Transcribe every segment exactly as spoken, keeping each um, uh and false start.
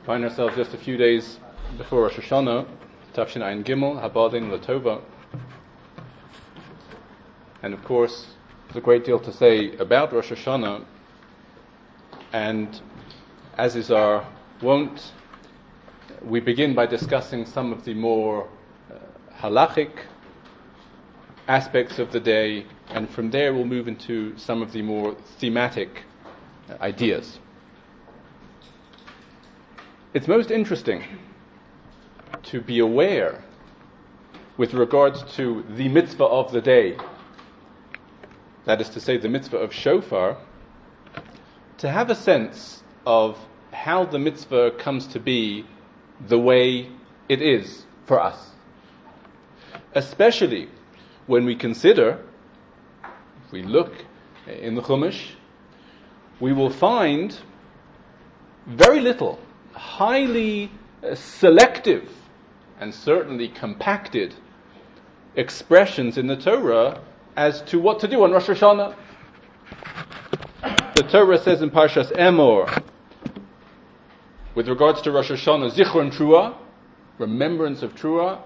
Find ourselves just a few days before Rosh Hashanah, Tafshin Ayin Gimel, Habadin Latova. And of course, there's a great deal to say about Rosh Hashanah, and as is our wont, we begin by discussing some of the more uh, halachic aspects of the day, and from there we'll move into some of the more thematic uh, ideas. It's most interesting to be aware, with regards to the mitzvah of the day, that is to say the mitzvah of shofar, to have a sense of how the mitzvah comes to be the way it is for us. Especially when we consider, if we look in the Chumash, we will find very little, highly uh, selective and certainly compacted expressions in the Torah as to what to do on Rosh Hashanah. The Torah says in Parshas Emor, with regards to Rosh Hashanah, Zichron Trua, remembrance of Trua,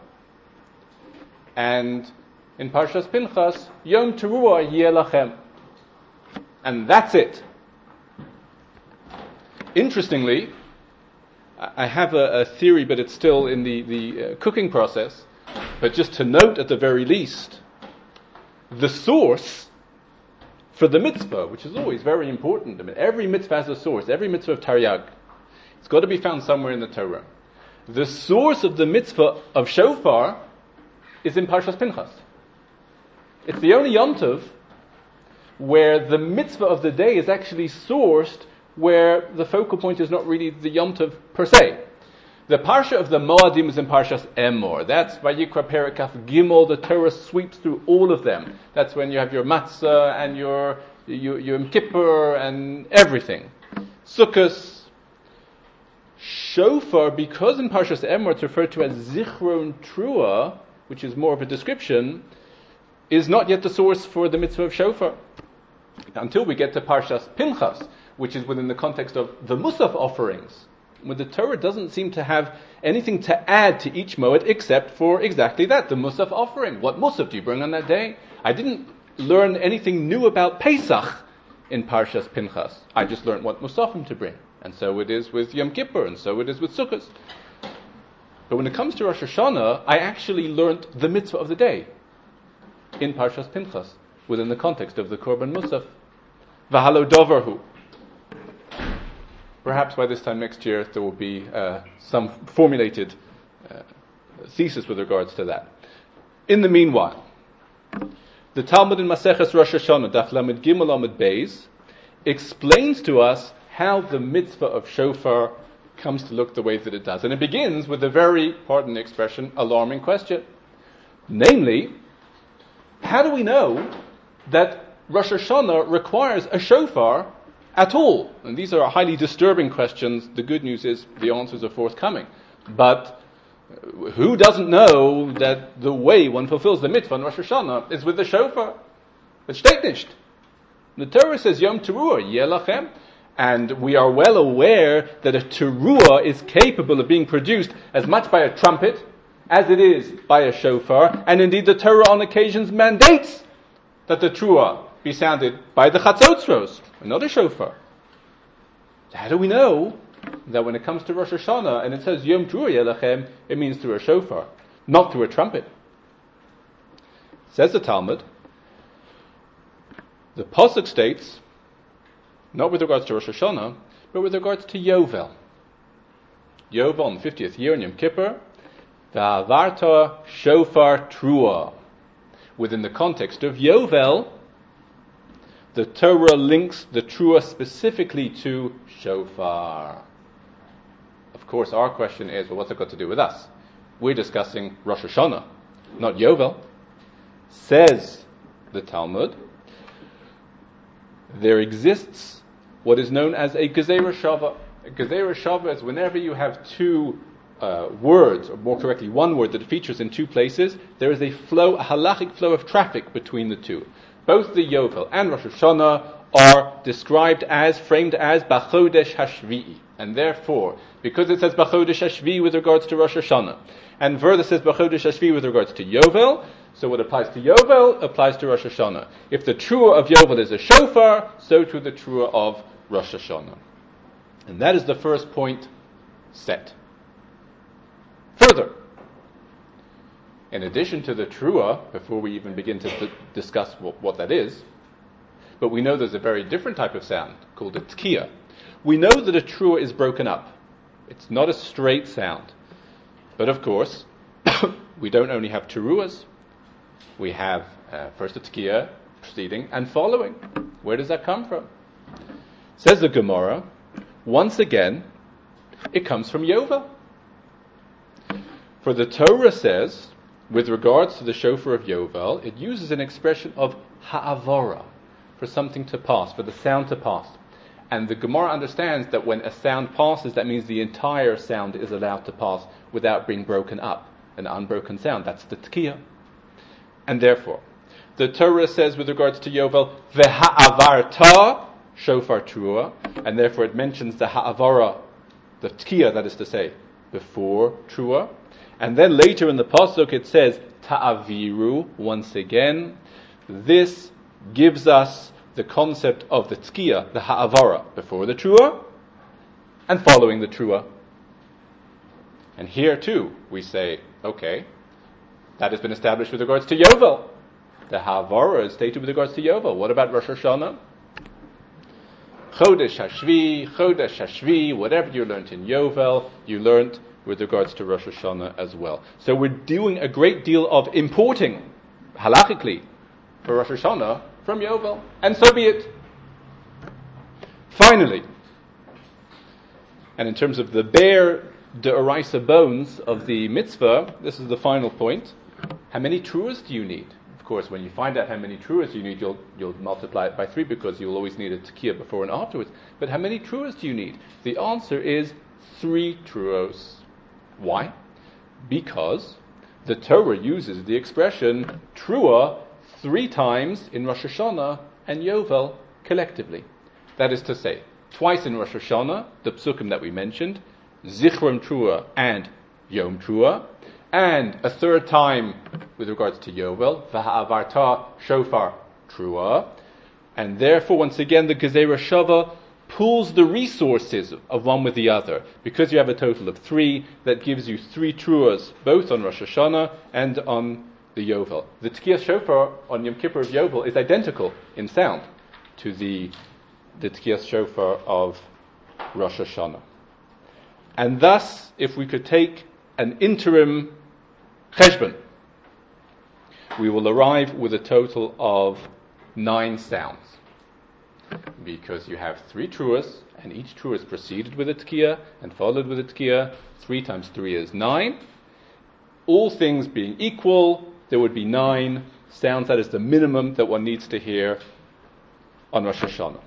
and in Parshas Pinchas, Yom Teruah Yeh Lachem. And that's it. Interestingly, I have a, a theory, but it's still in the, the uh, cooking process, but just to note at the very least, the source for the mitzvah, which is always very important. I mean, every mitzvah has a source, every mitzvah of Taryag. It's got to be found somewhere in the Torah. The source of the mitzvah of shofar is in Parshas Pinchas. It's the only Yom Tov where the mitzvah of the day is actually sourced, where the focal point is not really the Yom Tov per se. The parsha of the Moadim is in Parshas Emor. That's Vayikra Perek Kaf Gimel. The Torah sweeps through all of them. That's when you have your matzah and your your, your Yom Kippur and everything. Sukkos. Shofar, because in Parshas Emor it's referred to as Zichron Trua, which is more of a description, is not yet the source for the mitzvah of shofar. Until we get to Parshas Pinchas, which is within the context of the Musaf offerings, where the Torah doesn't seem to have anything to add to each moed except for exactly that, the Musaf offering. What Musaf do you bring on that day? I didn't learn anything new about Pesach in Parshas Pinchas. I just learned what Musafim to bring. And so it is with Yom Kippur, and so it is with Sukkot. But when it comes to Rosh Hashanah, I actually learned the mitzvah of the day in Parshas Pinchas, within the context of the Korban Musaf. V'halo dovarhu. Perhaps by this time next year there will be uh, some formulated uh, thesis with regards to that. In the meanwhile, the Talmud in Maseches Rosh Hashanah, Daf Lamed Gimel Amud Beis, explains to us how the mitzvah of shofar comes to look the way that it does. And it begins with a very, pardon the expression, alarming question. Namely, how do we know that Rosh Hashanah requires a shofar at all? And these are highly disturbing questions. The good news is the answers are forthcoming. But who doesn't know that the way one fulfills the mitzvah on Rosh Hashanah is with the shofar? It steht nicht. The Torah says Yom Teruah Yeh Lachem, and we are well aware that a teruah is capable of being produced as much by a trumpet as it is by a shofar, and indeed the Torah on occasions mandates that the teruah be sounded by the chatzotzros, not a shofar. How do we know that when it comes to Rosh Hashanah and it says Yom Teruah Yeh Lachem, it means through a shofar, not through a trumpet? Says the Talmud, the Pasuk states, not with regards to Rosh Hashanah, but with regards to Yovel. Yovel on the fiftieth year in Yom Kippur, V'avarta shofar trua. Within the context of Yovel, the Torah links the trua specifically to shofar. Of course, our question is, well, what's it got to do with us? We're discussing Rosh Hashanah, not Yovel. Says the Talmud, there exists what is known as a Gezerah Shava. A Gezerah Shava is whenever you have two uh, words, or more correctly, one word that features in two places, there is a flow, a halachic flow of traffic between the two. Both the Yovel and Rosh Hashanah are described as, framed as, B'chodesh Hashvi'i. And therefore, because it says B'chodesh Hashvi'i with regards to Rosh Hashanah, and further says B'chodesh Hashvi'i with regards to Yovel, so what applies to Yovel applies to Rosh Hashanah. If the Truah of Yovel is a shofar, so too the Truah of Rosh Hashanah. And that is the first point set. Further, in addition to the Truah, before we even begin to d- discuss what, what that is, but we know there's a very different type of sound called a Tkiya. We know that a Truah is broken up. It's not a straight sound. But of course, we don't only have Teruahs. We have uh, first a Tkiya, preceding and following. Where does that come from? Says the Gemara, once again, it comes from Yovel. For the Torah says, with regards to the shofar of Yovel, it uses an expression of ha'avara, for something to pass, for the sound to pass. And the Gemara understands that when a sound passes, that means the entire sound is allowed to pass without being broken up. An unbroken sound, that's the Tkiya. And therefore, the Torah says with regards to Yovel, V'ha'avarta, shofar Truah, and therefore it mentions the ha'avara, the Tkiya, that is to say, before Truah. And then later in the Pasuk it says, Ta'aviru, once again. This gives us the concept of the Tkiya, the ha'avara, before the Truah, and following the Truah. And here too, we say, okay, that has been established with regards to Yovel. The ha'avara is stated with regards to Yovel. What about Rosh Hashanah? Chodesh Hashvi, Chodesh Hashvi, whatever you learnt in Yovel, you learnt with regards to Rosh Hashanah as well. So we're doing a great deal of importing, halachically, for Rosh Hashanah from Yovel. And so be it. Finally, and in terms of the bare de'oraisa bones of the mitzvah, this is the final point. How many truahs do you need? Of course, when you find out how many truahs you need, you'll you'll multiply it by three because you'll always need a tekiah before and afterwards. But how many truahs do you need? The answer is three truahs. Why? Because the Torah uses the expression truah three times in Rosh Hashanah and Yovel collectively. That is to say, twice in Rosh Hashanah, the psukim that we mentioned, Zichron Truah and Yom Truah, and a third time with regards to Yovel, V'ha'avarta Shofar Truah, and therefore once again the Gezerah Shava pulls the resources of one with the other. Because you have a total of three, that gives you three Truahs, both on Rosh Hashanah and on the Yovel. The Tkiyah Shofar on Yom Kippur of Yovel is identical in sound to the, the Tkiyah Shofar of Rosh Hashanah. And thus, if we could take an interim cheshbon, we will arrive with a total of nine sounds. Because you have three truahs, and each truah is preceded with a tkiyah and followed with a tkiyah. Three times three is nine. All things being equal, there would be nine sounds. That is the minimum that one needs to hear on Rosh Hashanah.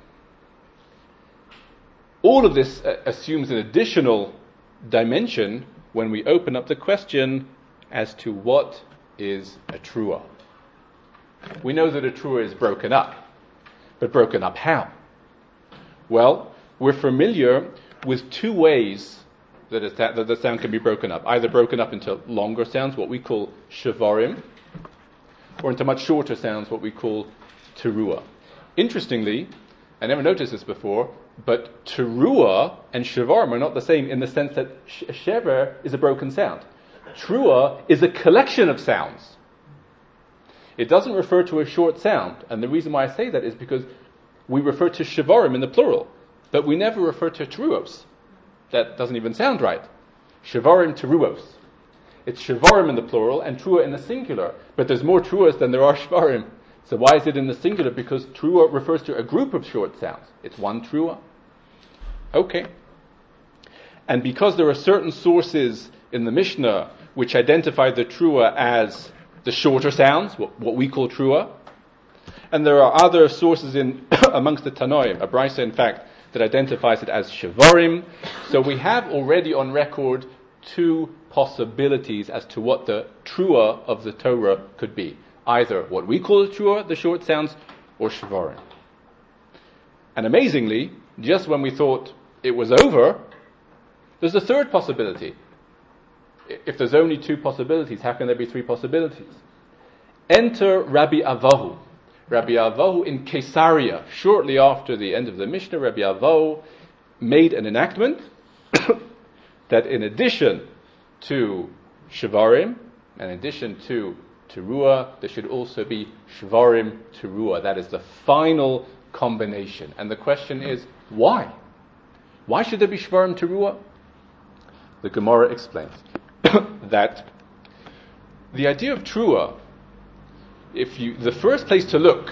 All of this uh, assumes an additional dimension when we open up the question as to what is a truah. We know that a truah is broken up. But broken up how? Well, we're familiar with two ways that, it, that the sound can be broken up. Either broken up into longer sounds, what we call shavarim, or into much shorter sounds, what we call teruah. Interestingly, I never noticed this before, but teruah and shavarim are not the same in the sense that sh- shever is a broken sound. Truah is a collection of sounds. It doesn't refer to a short sound, and the reason why I say that is because we refer to shavarim in the plural, but we never refer to teruos. That doesn't even sound right. Shavarim teruos. It's shavarim in the plural and truah in the singular, but there's more truas than there are shavarim. So why is it in the singular? Because truah refers to a group of short sounds. It's one truah. Okay. And because there are certain sources in the Mishnah which identify the truah as the shorter sounds, what, what we call truah. And there are other sources in amongst the Tanoim, a brisa in fact, that identifies it as shavarim. So we have already on record two possibilities as to what the truah of the Torah could be. Either what we call the truah, the short sounds, or shavarim. And amazingly, just when we thought it was over, there's a third possibility. If there's only two possibilities, how can there be three possibilities? Enter Rabbi Avahu. Rabbi Avahu in Caesarea, shortly after the end of the Mishnah, Rabbi Avahu made an enactment that in addition to Shvarim, in addition to Teruah, there should also be Shvarim Teruah. That is the final combination. And the question is, why? Why should there be Shvarim Teruah? The Gemara explains that the idea of Teruah, if you, the first place to look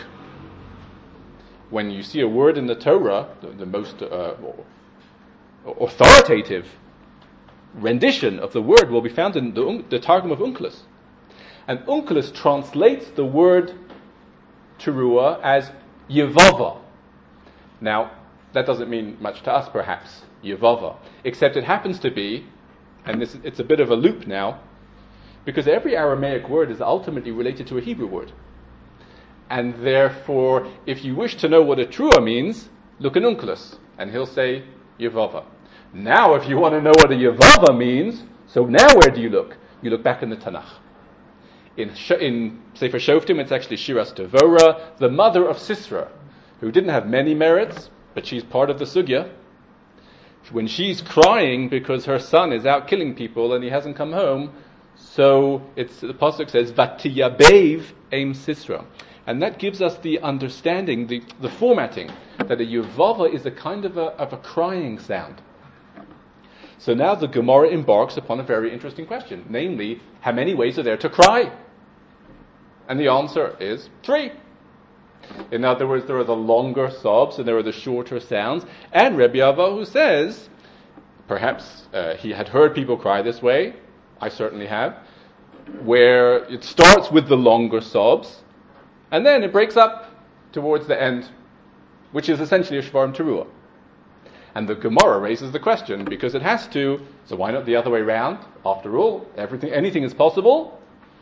when you see a word in the Torah, the, the most uh, authoritative rendition of the word will be found in the, the Targum of Onkelos. And Onkelos translates the word Teruah as Yevava. Now, that doesn't mean much to us, perhaps, Yevava, except it happens to be, and this, it's a bit of a loop now, because every Aramaic word is ultimately related to a Hebrew word. And therefore, if you wish to know what a Teruah means, look in Onkelos, and he'll say Yevava. Now, if you want to know what a Yevava means, so now where do you look? You look back in the Tanakh. In, in Sefer Shoftim, it's actually Shiras Devora, the mother of Sisera, who didn't have many merits, but she's part of the Sugya. When she's crying because her son is out killing people and he hasn't come home, so it's, the pasuk says, Vatiyabev Eim Sisera. And that gives us the understanding, the, the formatting, that a Yevava is a kind of a, of a crying sound. So now the Gemara embarks upon a very interesting question, namely, how many ways are there to cry? And the answer is three. In other words, there are the longer sobs and there are the shorter sounds. And Rabbi Avahu says, perhaps uh, he had heard people cry this way, I certainly have, where it starts with the longer sobs, and then it breaks up towards the end, which is essentially a Shvarim Teruah. And the Gemara raises the question, because it has to, so why not the other way round? After all, everything, anything is possible.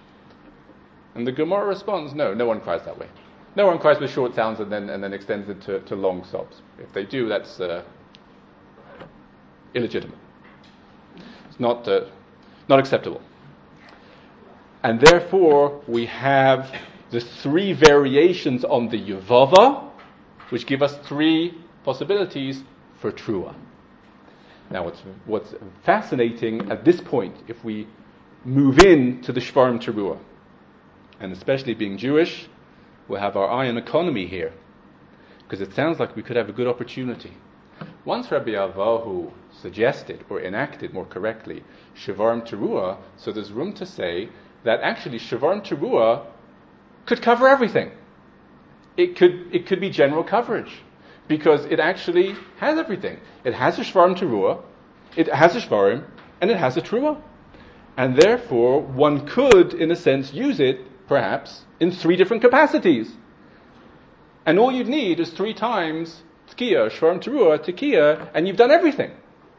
And the Gemara responds, no, no one cries that way. No one cries with short sounds and then and then extends it to, to long sobs. If they do, that's uh, illegitimate. It's not uh, not acceptable. And therefore, we have the three variations on the Yevava, which give us three possibilities for Teruah. Now, what's what's fascinating at this point, if we move in to the Shvarim Teruah, and especially being Jewish, we'll have our eye on economy here, because it sounds like we could have a good opportunity. Once Rabbi Avahu suggested, or enacted more correctly, Shvarim Teruah, so there's room to say that actually Shvarim Teruah could cover everything. It could it could be general coverage, because it actually has everything. It has a Shvarim Teruah, it has a Shvarim, and it has a Teruah. And therefore, one could, in a sense, use it, perhaps, in three different capacities. And all you'd need is three times Tkiya, Shvarim Teruah, Tkiya, and you've done everything.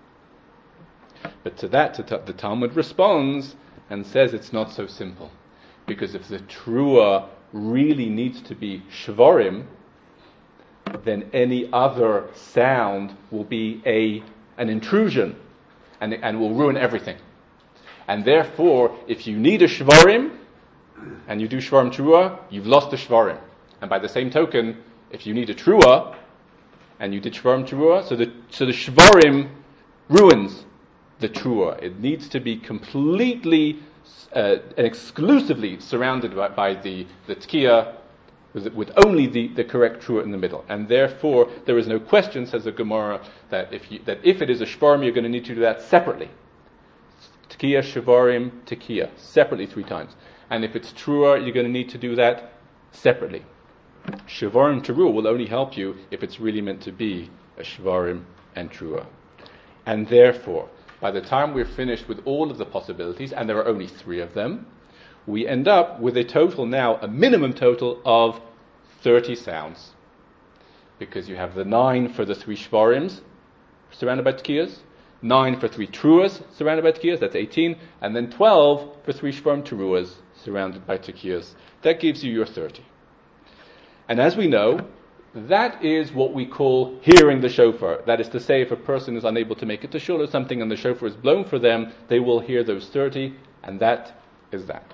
But to that, the Talmud responds and says it's not so simple. Because if the Teruah really needs to be Shvarim, then any other sound will be a an intrusion and, and will ruin everything. And therefore, if you need a Shvarim, and you do Shvarim Teruah, you've lost the Shvarim. And by the same token, if you need a Teruah, and you did Shvarim Teruah, so the, so the Shvarim ruins the Teruah. It needs to be completely uh, and exclusively surrounded by, by the, the Tkiya, with, with only the, the correct Teruah in the middle. And therefore, there is no question, says the Gemara, that if, you, that if it is a Shvarim, you're going to need to do that separately. Tkiya, Shvarim, Tkiya, separately three times. And if it's Teruah, you're going to need to do that separately. Shvarim Teruah will only help you if it's really meant to be a Shvarim and Teruah. And therefore, by the time we're finished with all of the possibilities, and there are only three of them, we end up with a total now, a minimum total of thirty sounds. Because you have the nine for the three Shvarims, surrounded by Tkiyas, nine for three Teruahs, surrounded by Tkiyas, that's eighteen, and then twelve for three Shvarim Teruahs, surrounded by Tkiyas. That gives you your thirty. And as we know, that is what we call hearing the shofar. That is to say, if a person is unable to make it to shul or something and the shofar is blown for them, they will hear those thirty, and that is that.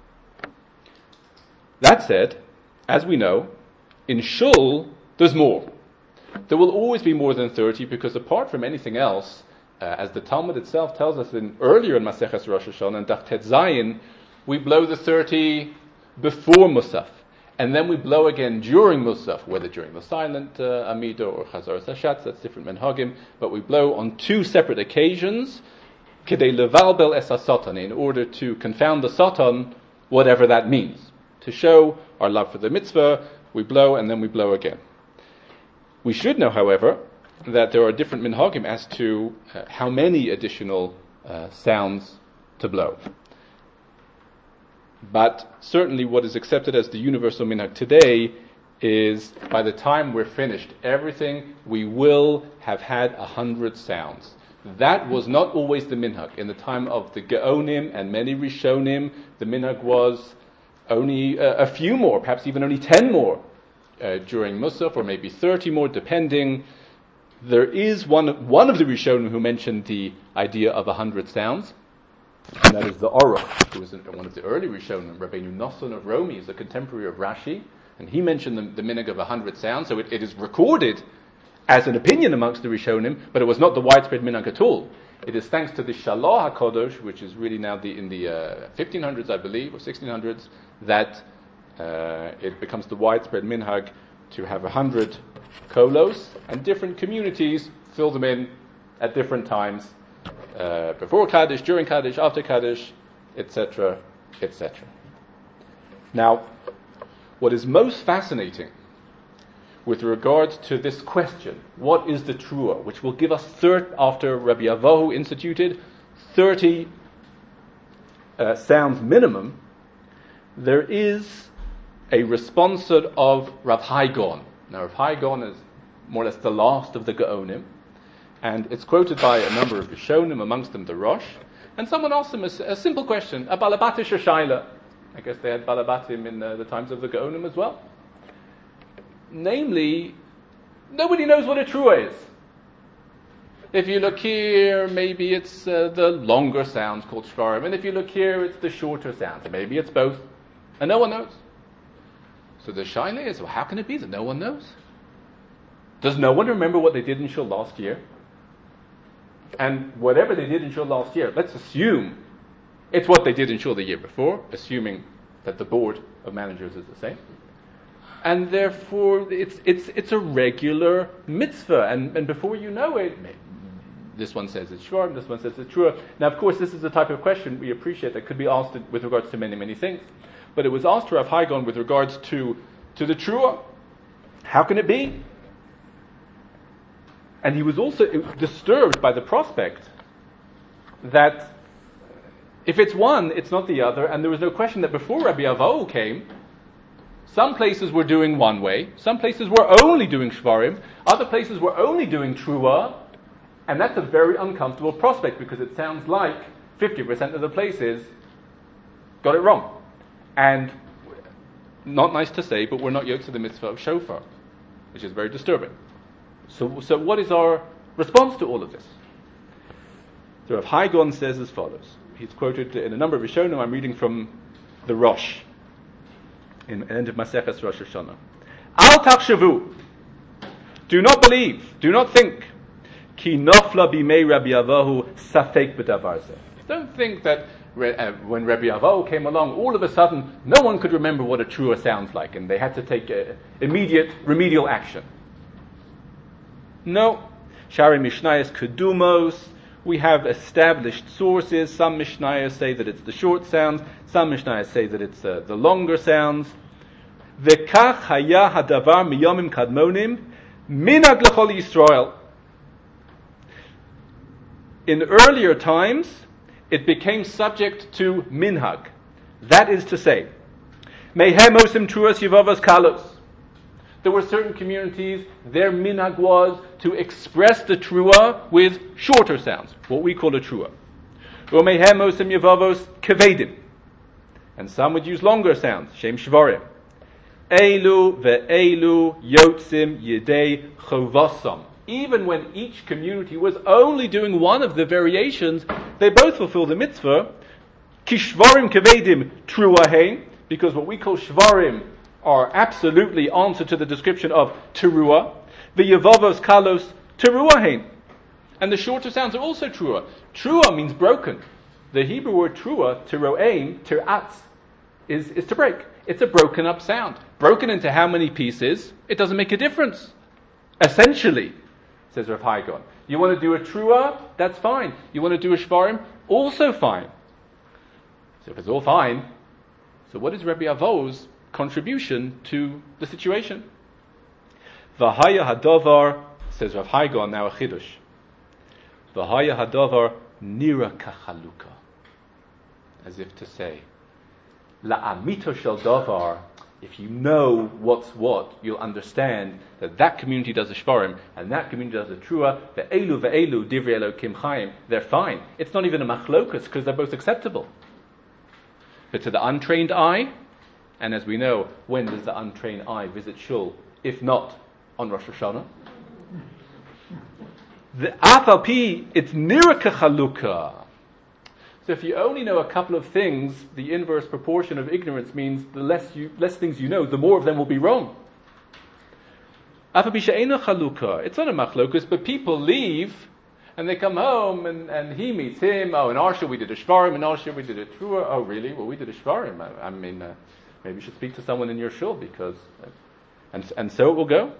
That said, as we know, in shul, there's more. There will always be more than thirty, because apart from anything else, uh, as the Talmud itself tells us in earlier in Maseches Rosh Hashanah, and Daf Tet Zayin, we blow the thirty before Musaf. And then we blow again during Musaf, whether during the silent uh, Amida or Chazaras Hashatz, that's different menhagim, but we blow on two separate occasions, Kedei levalbel es ha-satan, in order to confound the Satan, whatever that means. To show our love for the mitzvah, we blow and then we blow again. We should know, however, that there are different minhagim as to uh, how many additional uh, sounds to blow. But certainly what is accepted as the universal minhag today is by the time we're finished everything, we will have had a hundred sounds. That was not always the minhag. In the time of the Geonim and many Rishonim, the minhag was only uh, a few more, perhaps even only ten more uh, during Musaf, or maybe thirty more, depending. There is one, one of the Rishonim who mentioned the idea of a hundred sounds. And that is the Aruch, who was one of the early Rishonim. Rabbeinu Nosson of Romi is a contemporary of Rashi, and he mentioned the, the minhag of a hundred sounds. So it, it is recorded as an opinion amongst the Rishonim, but it was not the widespread minhag at all. It is thanks to the Shalah HaKodesh, which is really now the, in the uh, fifteen hundreds, I believe, or sixteen hundreds, that uh, it becomes the widespread minhag to have a hundred kolos, and different communities fill them in at different times. Uh, before Kaddish, during Kaddish, after Kaddish, et cetera, et cetera. Now, what is most fascinating with regard to this question, what is the Trua, which will give us, thir- after Rabbi Avohu instituted, thirty uh, sounds minimum, there is a responsor of Rav Hai Gaon. Now, Rav Hai Gaon is more or less the last of the Gaonim, and it's quoted by a number of Rishonim, amongst them the Rosh. And someone asked him a, a simple question, a balabatish shaila. I guess they had balabatim in uh, the times of the Gaonim as well. Namely, nobody knows what a trua is. If you look here, maybe it's uh, the longer sounds called shvarim, and if you look here, it's the shorter sounds. Maybe it's both, and no one knows. So the shaila is, well, how can it be that no one knows? Does no one remember what they did in shul last year? And whatever they did in shul last year, let's assume it's what they did in shul the year before, assuming that the board of managers is the same. And therefore, it's it's it's a regular mitzvah. And, and before you know it, this one says it's shvar, this one says it's trua. Now, of course, this is the type of question we appreciate that could be asked with regards to many, many things. But it was asked to Rav Hai Gaon with regards to, to the trua. How can it be? And he was also disturbed by the prospect that if it's one, it's not the other, and there was no question that before Rabbi Avohu came, some places were doing one way, some places were only doing shvarim, other places were only doing trua, and that's a very uncomfortable prospect, because it sounds like fifty percent of the places got it wrong. And not nice to say, but we're not yoked to the mitzvah of shofar, which is very disturbing. So, so what is our response to all of this? So Rav Hai Gaon says as follows. He's quoted in a number of Rishonim. I'm reading from the Rosh, in the end of Maseches Rosh Hashanah. Al tachshavu, do not believe, do not think, ki nofla bimei Rabbi Avohu safek b'davar zeh. Don't think that uh, when Rabbi Avohu came along, all of a sudden, no one could remember what a trua sounds like, and they had to take uh, immediate remedial action. No. Shari Mishnayos Kedumos, we have established sources. Some Mishnayos say that it's the short sounds, some Mishnayos say that it's uh, the longer sounds. V'kach haya hadavar miyomim kadmonim minag l'chol Yisrael. In earlier times, it became subject to minhag. That is to say, mehem osim truas yivavas kalos. There were certain communities, their minhag was to express the trua with shorter sounds, what we call a trua. Umehem osim yevavos kevedim. And some would use longer sounds, shem shvarim. Elu ve'elu yotzim yedei chovasam. Even when each community was only doing one of the variations, they both fulfill the mitzvah. Kishvarim kevedim truahein, because what we call shvarim are absolutely answer to the description of teruah. V'yevavos kalos teruahein. And the shorter sounds are also trua. Trua means broken. The Hebrew word trua, teroaim, teratz, is, is to break. It's a broken up sound. Broken into how many pieces? It doesn't make a difference. Essentially, says Rav Hai Gaon. You want to do a trua? That's fine. You want to do a shvarim? Also fine. So if it's all fine, so what is Rabbi Avo's contribution to the situation? V'haya hadavar, says Rav Hai Gaon, now a chidush. V'haya hadavar nira kachaluka. As if to say, la'amito shel davar, if you know what's what, you'll understand that that community does a shvarim and that community does a trua. Ve'elu ve'elu divrei Elokim chaim. They're fine. It's not even a machlokus because they're both acceptable. But to the untrained eye, and as we know, when does the untrained eye visit shul? If not on Rosh Hashanah. The afalpi, it's niraka chaluka. So if you only know a couple of things, the inverse proportion of ignorance means the less you, less things you know, the more of them will be wrong. Afalpi she'ena chaluka. It's not a machlokus, but people leave and they come home and, and he meets him. Oh, in our shul we did a shvarim, in our shul we did a trua. Oh, really? Well, we did a shvarim. I, I mean, uh, maybe you should speak to someone in your shul because, uh, and and so it will go.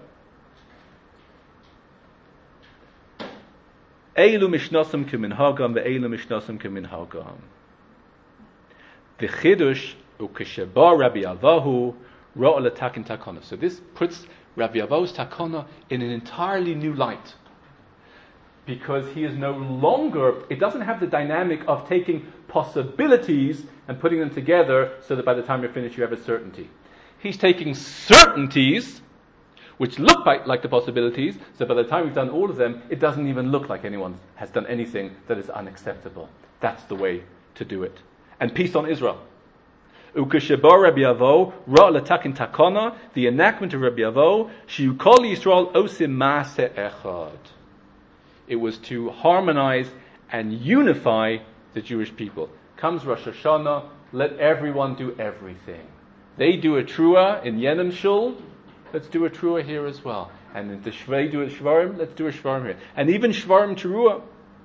Eilu mishnasam keminhagam ve'eilu mishnasam keminhagam. The chidush ukesheba Rabbi Avahu ra'al takin takana. So this puts Rabbi Avahu's takana in an entirely new light, because he is no longer. It doesn't have the dynamic of taking possibilities and putting them together so that by the time you're finished you have a certainty. He's taking certainties which look like, like the possibilities, so by the time we've done all of them, it doesn't even look like anyone has done anything that is unacceptable. That's the way to do it. And peace on Israel. Ukesheba Rabbi Avo, ra latakin takana, the enactment of Rabbi Avo, shiukol Yisrael osim maaseh echad. It was to harmonize and unify the Jewish people. Comes Rosh Hashanah, let everyone do everything. They do a trua in Yenim Shul, let's do a trua here as well. And in the Shvei do a shvarim, let's do a shvarim here. And even shvarim trua.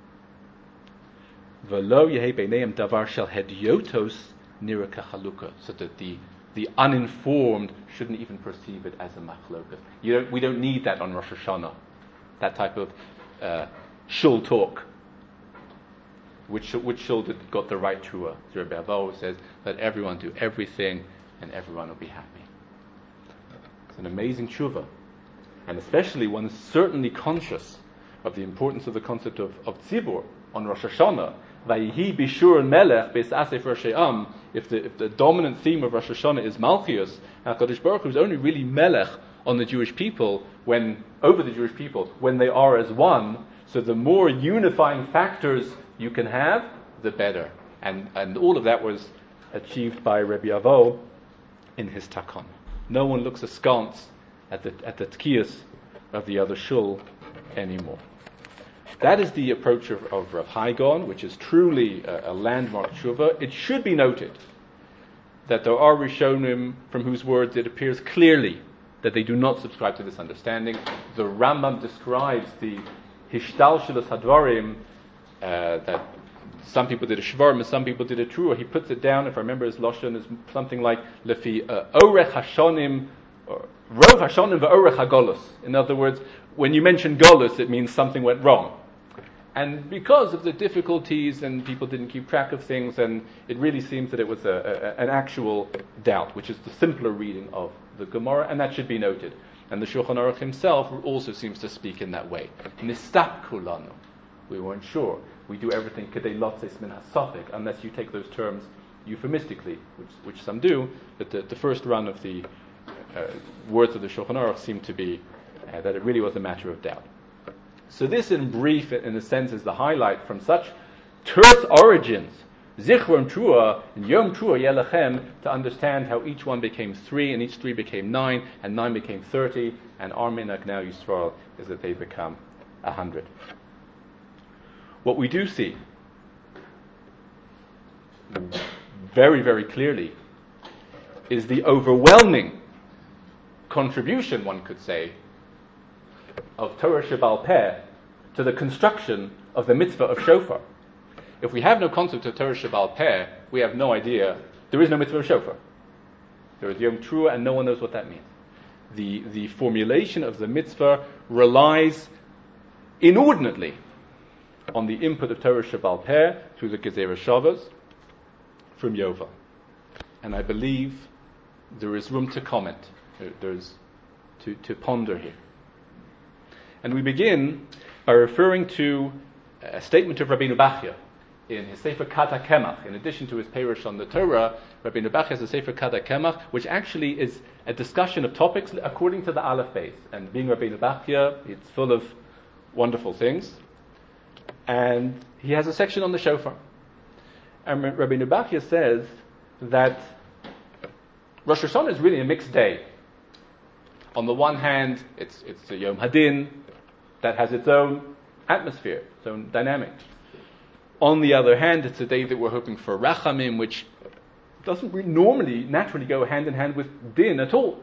V'lo yehi beineim davar shel hediotos nira kachaluka. So that the, the uninformed shouldn't even perceive it as a machlokas. You don't, we don't need that on Rosh Hashanah. That type of uh, shul talk. Which, which shul did, got the right trua? So Rabbi Avo says, let everyone do everything and everyone will be happy. An amazing tshuva, and especially one is certainly conscious of the importance of the concept of, of tzibur on Rosh Hashanah. Vayihi bishur melech be'asef Roshe'am. If the if the dominant theme of Rosh Hashanah is Malchius, HaKadosh Baruch Hu is only really melech on the Jewish people when over the Jewish people when they are as one. So the more unifying factors you can have, the better. And and all of that was achieved by Rabbi Avo in his takana. No one looks askance at the at the tkiyas of the other shul anymore. That is the approach of, of Rav Hai Gaon, which is truly a, a landmark tshuva. It should be noted that there are Rishonim from whose words it appears clearly that they do not subscribe to this understanding. The Rambam describes the hishtalshelos hadvarim, uh, that some people did a shvarim and some people did a trua. He puts it down, if I remember his lashon, is something like lefi orech hashonim, rov hashonim ve'orech hagolus. In other words, when you mention golus, it means something went wrong. And because of the difficulties and people didn't keep track of things, and it really seems that it was a, a, an actual doubt, which is the simpler reading of the Gemara, and that should be noted. And the Shulchan Aruch himself also seems to speak in that way. Nistap kulanu. We weren't sure. We do everything kedei lotzes min hasafik, unless you take those terms euphemistically, which which some do. But the, the first run of the uh, words of the Shulchan Aruch seem to be uh, that it really was a matter of doubt. So this, in brief, in a sense, is the highlight from such terse origins Zichron Trua and Yom Trua Yelachem, to understand how each one became three, and each three became nine, and nine became thirty, and our minhag now, Yisrael, is that they become a hundred. What we do see very, very clearly is the overwhelming contribution, one could say, of Torah Sheba'al Peh to the construction of the mitzvah of shofar. If we have no concept of Torah Sheba'al Peh, we have no idea. There is no mitzvah of shofar. There is Yom Trua, and no one knows what that means. The, the formulation of the mitzvah relies inordinately on the input of Torah Sheba'al Peh through the Gezerah Shavos from Yova. And I believe there is room to comment. There, there's to, to ponder here. And we begin by referring to a statement of Rabbeinu Bachya in his Sefer Kata Kemach. In addition to his Perush on the Torah, Rabbeinu Bachya has a Sefer Kata Kemach, which actually is a discussion of topics according to the Aleph Beis. And being Rabbeinu Bachya, it's full of wonderful things. And he has a section on the shofar. And Rabbeinu Bachya says that Rosh Hashanah is really a mixed day. On the one hand, it's it's a Yom Hadin that has its own atmosphere, its own dynamic. On the other hand, it's a day that we're hoping for Rachamim, which doesn't really normally, naturally go hand in hand with Din at all.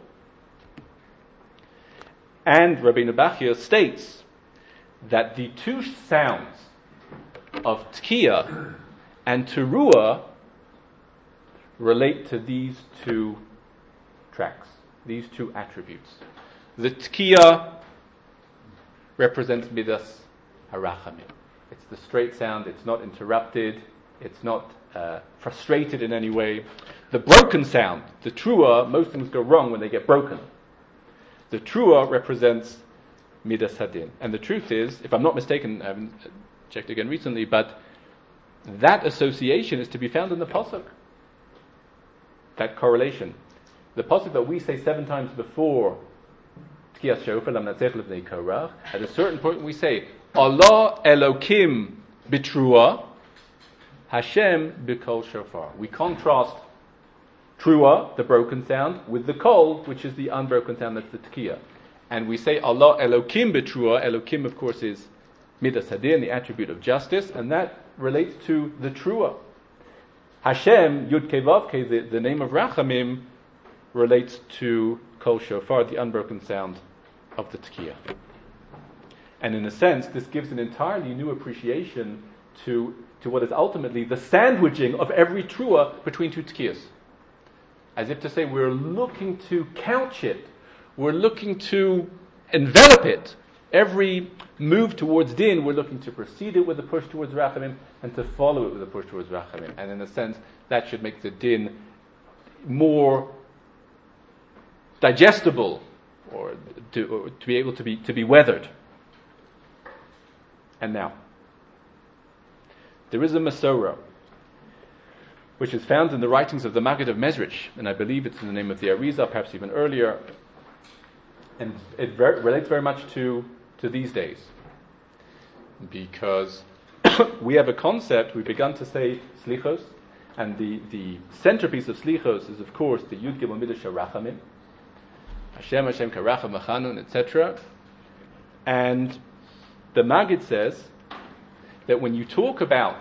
And Rabbeinu Bachya states that the two sounds of Tkiya and Teruah relate to these two tracks, these two attributes. The Tkiya represents Midas Harachamim. It's the straight sound, it's not interrupted, it's not uh, frustrated in any way. The broken sound, the Teruah, most things go wrong when they get broken. The Teruah represents Midas Hadin. And the truth is, if I'm not mistaken, I haven't checked again recently, but that association is to be found in the Pasuk. That correlation. The Pasuk that we say seven times before Tkiyas Shofar, Lam Natzech Levnei Korach, at a certain point we say, Allah Elokim B'Trua, Hashem B'Kol Shofar. We contrast Trua, the broken sound, with the Kol, which is the unbroken sound, that's the Tkiyah. And we say Allah Elokim B'Trua. Elokim, of course, is Midas Hadin, the attribute of justice, and that relates to the Trua. Hashem, Yud Kei Vav Kei, the, the name of Rachamim, relates to Kol Shofar, the unbroken sound of the Tkiyah. And in a sense, this gives an entirely new appreciation to, to what is ultimately the sandwiching of every Trua between two Tkiyas. As if to say, we're looking to couch it, we're looking to envelop it. Every move towards Din, we're looking to precede it with a push towards Rachamim and to follow it with a push towards Rachamim. And in a sense, that should make the Din more digestible, or to, or to be able to be to be weathered. And now, there is a Masorah, which is found in the writings of the Maggid of Mezrich, and I believe it's in the name of the Arizal, perhaps even earlier, and it ver- relates very much to to these days, because we have a concept. We've begun to say Slichos, and the, the centerpiece of Slichos is, of course, the Yud Gimel Midas Rachamim, Hashem Hashem Karacham Machanun, et cetera. And the Maggid says that when you talk about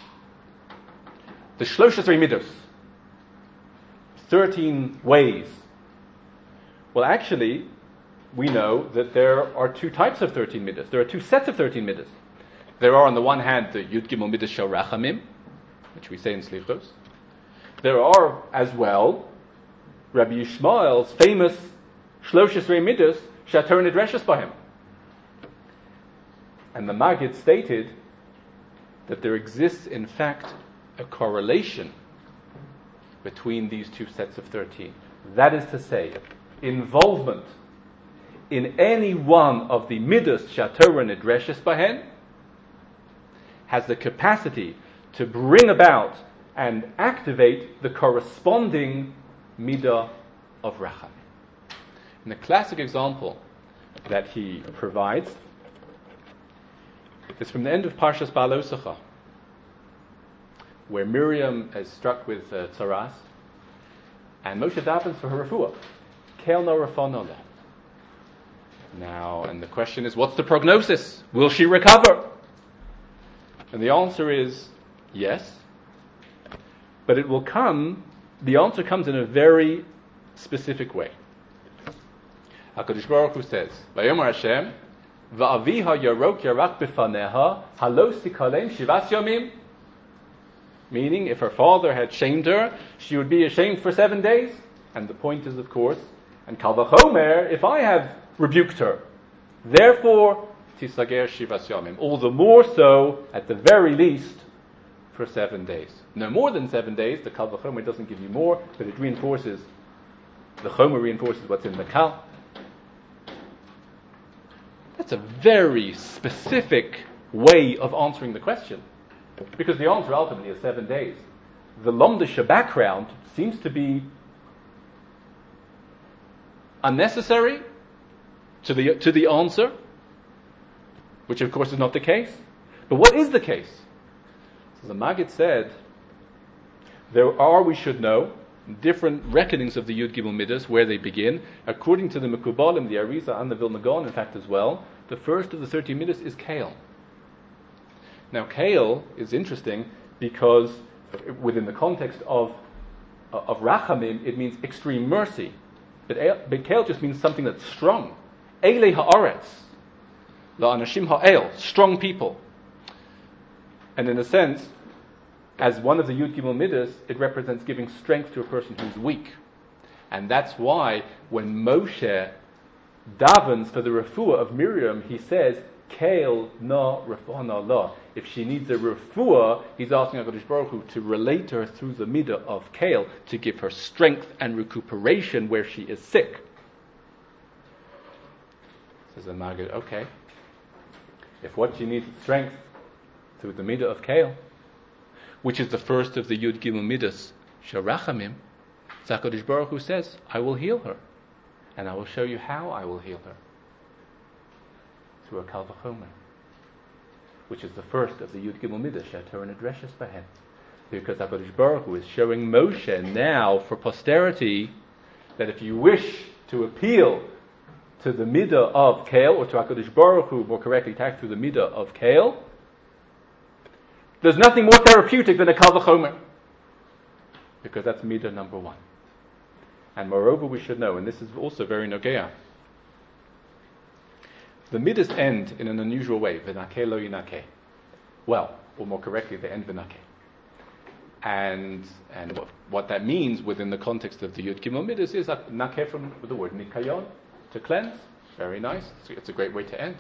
the Shlosh Esrei Midos, thirteen ways, well, actually, we know that there are two types of thirteen midas. There are two sets of thirteen midas. There are, on the one hand, the Yud Gimel Midas Shel Rachamim, which we say in Slichos. There are, as well, Rabbi Yishmael's famous Shlosh Esrei Midas Shator Nidreshes Bahem. And the Maggid stated that there exists, in fact, a correlation between these two sets of thirteen. That is to say, involvement in any one of the midas shatorah nidreshes bahen has the capacity to bring about and activate the corresponding midah of rachamim. And the classic example that he provides is from the end of Parshas Ba'aloscha. where Miriam is struck with uh, tzaras, and Moshe davens for her refuah. Kel no rafano le. Now, and the question is, what's the prognosis? Will she recover? And the answer is yes, but it will come. The answer comes in a very specific way. HaKadosh Baruch Hu says, "Vayomer Hashem, va'aviha yarok yarak b'faneha, halo sikalem shivas yomim." Meaning, if her father had shamed her, she would be ashamed for seven days. And the point is, of course, and kal vachomer, if I have rebuked her, therefore tisager shivas yomim. All the more so, at the very least, for seven days. No more than seven days. The kal vachomer doesn't give you more, but it reinforces. The chomer reinforces what's in the kal. That's a very specific way of answering the question. Because the answer ultimately is seven days. The Lomdisha background seems to be unnecessary to the to the answer, which of course is not the case. But what is the case? So the Maggid said, there are, we should know, different reckonings of the Yud Gimel Midas, where they begin. According to the Mekubalim, the Arizal, and the Vilna Gaon, in fact, as well, the first of the thirteen Midas is Kale. Now, Kale is interesting because within the context of of Rachamim, it means extreme mercy. But, but Kale just means something that's strong. Eile ha'aretz, la'anashim ha'el, strong people. And in a sense, as one of the Yud Gimel Midas, it represents giving strength to a person who's weak. And that's why when Moshe davens for the refuah of Miriam, he says, Kale na refana la. If she needs a refuah, he's asking HaKadosh Baruch Hu to relate to her through the midah of Kale, to give her strength and recuperation where she is sick. Says the Maggid, okay. If what she needs is strength through the midah of Kale, which is the first of the Yud Gimel Midas, Sharachamim, HaKadosh Baruch Hu says, I will heal her. And I will show you how I will heal her. Through a Kal Vachomer, which is the first of the Yud Gimel Midas, She'ator and Adreshes Bahem. Because HaKadosh Baruch Hu is showing Moshe now for posterity that if you wish to appeal to the midah of Kale, or to HaKadosh Baruch Hu, more correctly tagged through the midah of Kale, there's nothing more therapeutic than a Kal Vachomer. Because that's midah number one. And moreover, we should know, and this is also very nogea, the midas end in an unusual way, v'nakeh lo yinakeh. Well, or more correctly, they end v'nakeh. And and what, what that means within the context of the Yud Gimel Midas is nakeh from the word nikayon, to cleanse. Very nice. It's, it's a great way to end.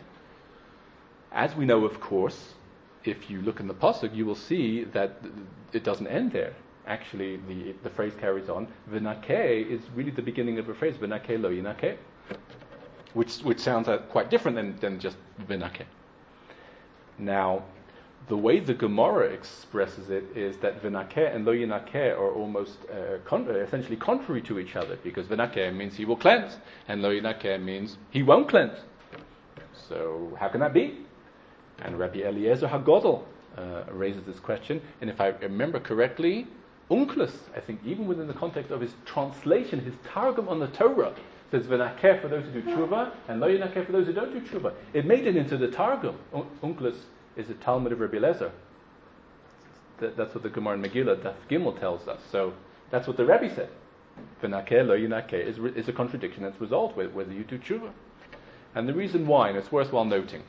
As we know, of course, if you look in the pasuk, you will see that it doesn't end there. Actually, the the phrase carries on. V'nakeh is really the beginning of a phrase. V'nakeh lo yinakeh. Which which sounds uh, quite different than, than just v'nakeh. Now, the way the Gemara expresses it is that v'nakeh and lo yinakeh are almost uh, con- essentially contrary to each other, because v'nakeh means he will cleanse, and lo yinakeh means he won't cleanse. So how can that be? And Rabbi Eliezer HaGodel uh, raises this question, and if I remember correctly, Onkelos, I think even within the context of his translation, his targum on the Torah, says v'nakeh for those who do tshuva, and lo yinakeh for those who don't do tshuva. It made it into the Targum. Onkelos is a Talmud of Rabbi Eliezer. That, that's what the Gemara in Megillah, Daf Gimel, tells us. So that's what the Rebbe said. V'nakeh lo yinakeh is, is a contradiction that's resolved with whether you do tshuva. And the reason why, and it's worthwhile noting,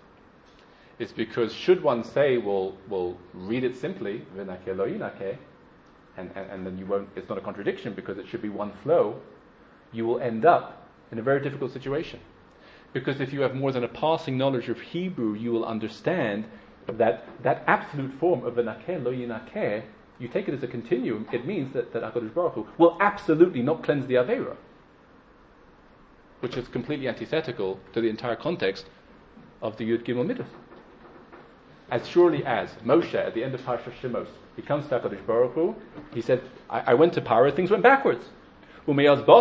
is because should one say, well, well read it simply, v'nakeh lo yinakeh, and, and, and then you won't, it's not a contradiction because it should be one flow, you will end up in a very difficult situation. Because if you have more than a passing knowledge of Hebrew, you will understand that that absolute form of v'nakeh lo yinakeh, you take it as a continuum, it means that, that HaKadosh Baruch Hu will absolutely not cleanse the Aveira, which is completely antithetical to the entire context of the Yud Gimel Midas. As surely as Moshe, at the end of Parashat Shemos, he comes to HaKadosh Baruch Hu, he said, I, I went to Paro, things went backwards. From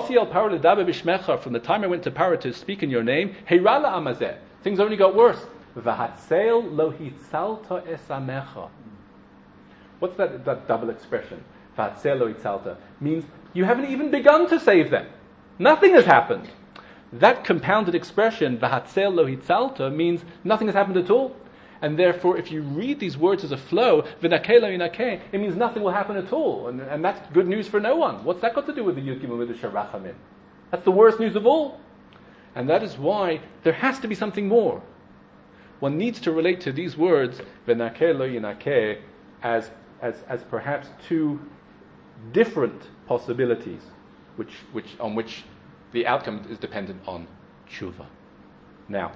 the time I went to Paro to speak in your name, heirala amazeh, things only got worse. What What's that, that double expression? V'hatzel lo hitzalta means you haven't even begun to save them. Nothing has happened. That compounded expression, v'hatzel lo hitzalta, means nothing has happened at all. And therefore, if you read these words as a flow, v'nakeh lo yinakeh, it means nothing will happen at all. And, and that's good news for no one. What's that got to do with the Yud Gimel Midrash Rachamim? That's the worst news of all. And that is why there has to be something more. One needs to relate to these words, v'nakeh lo yinakeh, as, as, as perhaps two different possibilities, which, which, on which the outcome is dependent on tshuva. Now,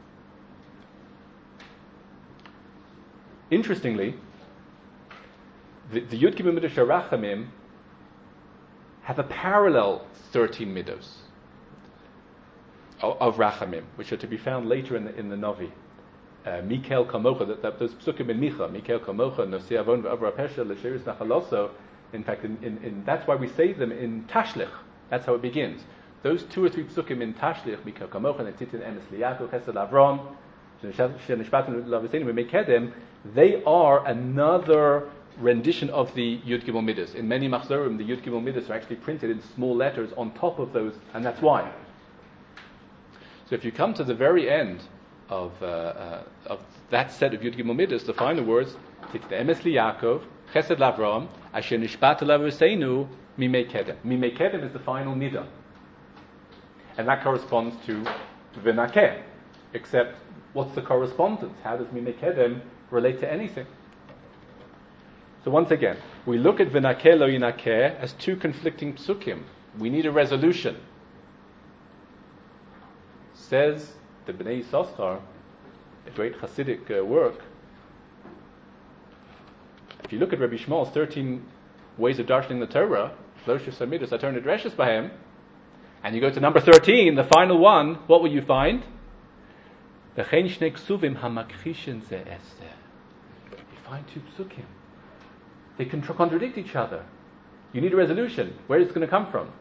interestingly, the, the Yud Gimel Midrash Rachamim have a parallel thirteen midos of, of Rachamim, which are to be found later in the, in the Navi. Uh, Mikel Kamocha, that, that those psukim in Micha, Mikel Kamocha, Nosi Avon v'Avra Pesha, L'Sheris Nachaloso. In fact, in, in, in, that's why we say them in Tashlich. That's how it begins. Those two or three psukim in Tashlich, Mikel Kamocha, Netitin Emes Liyaku, Chesed Avram, they are another rendition of the Yud Gimel Midas. In many machzorim, the Yud Gimel Midas are actually printed in small letters on top of those, and that's why. So if you come to the very end of uh, uh, of that set of Yud Gimel Midas, the final words, Emes Liyaakov, Chesed Lavram, Asher Nishbat Lavuseinu, Mimei Kedem. Mimei Kedem is the final nida, and that corresponds to V'nakeh, except what's the correspondence? How does Mimei Kedem relate to anything? So once again, we look at V'nakeh lo yinakeh as two conflicting psukim. We need a resolution. Says the Bnei Yissaschar, a great Hasidic uh, work. If you look at Rabbi Shmuel's thirteen ways of darshaning the Torah, Shloshis Hamidus Aternit Reshes Bahem, and you go to number thirteen, the final one, what will you find? You find two psukim. They can contradict each other. You need a resolution. Where is it going to come from?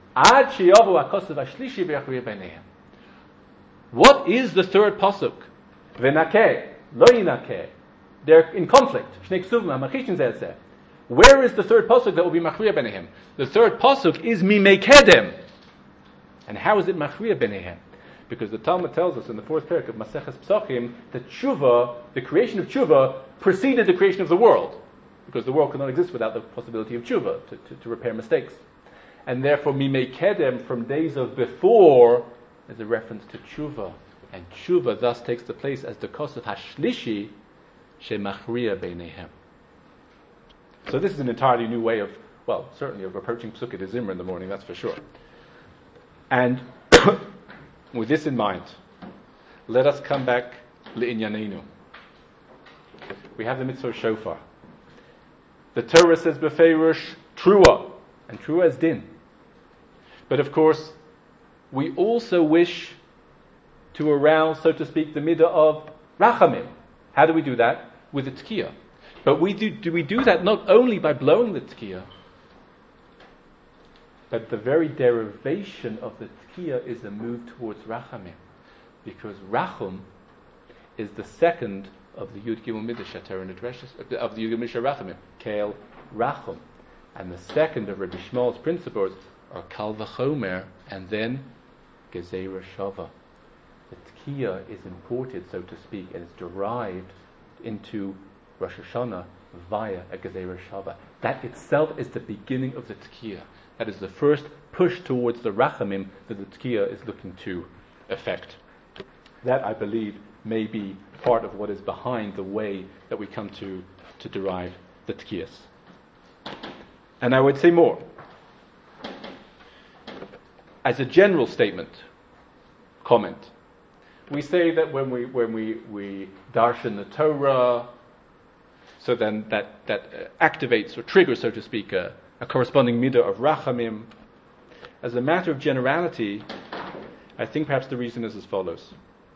What is the third pasuk? V'nakeh, lo yinakeh. They're in conflict. Where is the third pasuk that will be machriya b'neihem? The third pasuk is mimei kedem. And how is it machriya b'neihem? Because the Talmud tells us in the fourth parak of Maseches Psachim that tshuva, the creation of tshuva, preceded the creation of the world. Because the world could not exist without the possibility of tshuva, to, to, to repair mistakes. And therefore, mimei kedem, from days of before, is a reference to tshuva. And tshuva thus takes the place as the kosef hashlishi shemachriya beinehem. So this is an entirely new way of, well, certainly of approaching Psukkah de Zimra in the morning, that's for sure. And with this in mind, let us come back le'inyanenu. We have the mitzvah shofar. The Torah says befeirush trua, and trua is din. But of course, we also wish to arouse, so to speak, the midah of rachamim. How do we do that? With the tkiyah. But we do, do we do that not only by blowing the tkiyah, but the very derivation of the tkiyah is a move towards rachamim, because rachum is the second of the Yud Gimel Midrash of the Yud Gimel Midrash Rachamim, Kael Rachum, and the second of Rabbi Shmuel's principles are Kal V'Chomer and then Gezerah Shava. The tkiyah is imported, so to speak, and is derived into Rosh Hashanah via a Gezerah Shava. That itself is the beginning of the tkiyah. That is the first push towards the rachamim that the tkiyah is looking to effect. That, I believe, may be part of what is behind the way that we come to, to derive the tkiyas. And I would say more. As a general statement, comment, we say that when we when we, we darshan the Torah, so then that, that uh, activates or triggers, so to speak, a, a corresponding midah of rachamim. As a matter of generality, I think perhaps the reason is as follows.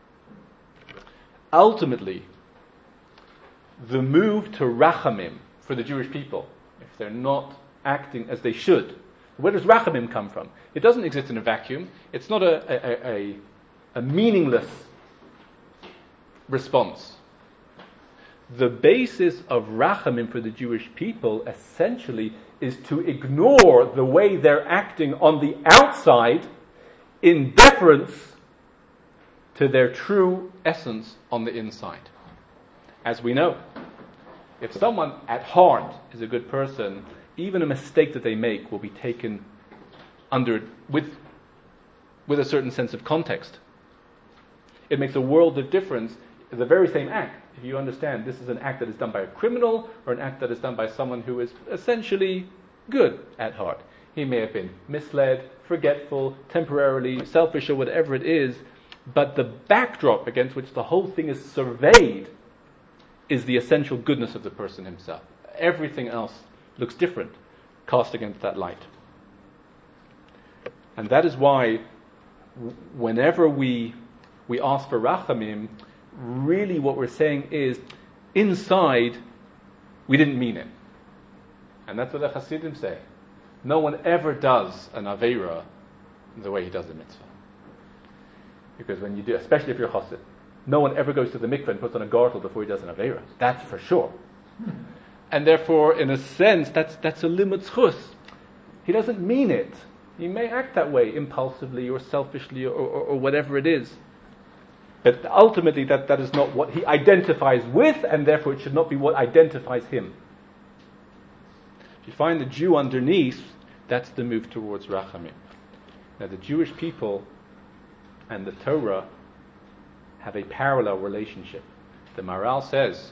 Ultimately, the move to rachamim for the Jewish people, if they're not acting as they should, where does rachamim come from? It doesn't exist in a vacuum. It's not a, a, a, a meaningless response. the basis of rachamim for the Jewish people essentially is to ignore the way they're acting on the outside in deference to their true essence on the inside. As we know, if someone at heart is a good person, even a mistake that they make will be taken under with with a certain sense of context. It makes a world of difference. The very same act, if you understand this is an act that is done by a criminal or an act that is done by someone who is essentially good at heart. He may have been misled, forgetful, temporarily selfish, or whatever it is, but the backdrop against which the whole thing is surveyed is the essential goodness of the person himself. Everything else looks different, cast against that light. And that is why whenever we we ask for rachamim, really what we're saying is, inside, we didn't mean it. And that's what the Hasidim say. No one ever does an Aveira the way he does the mitzvah. Because when you do, especially if you're Chassid, no one ever goes to the mikveh and puts on a gartel before he does an Aveira. That's for sure. And therefore, in a sense, that's that's a limud chus. He doesn't mean it. He may act that way, impulsively or selfishly or, or, or whatever it is. But ultimately, that, that is not what he identifies with, and therefore it should not be what identifies him. If you find the Jew underneath, that's the move towards rachamim. Now, the Jewish people and the Torah have a parallel relationship. The Maharal says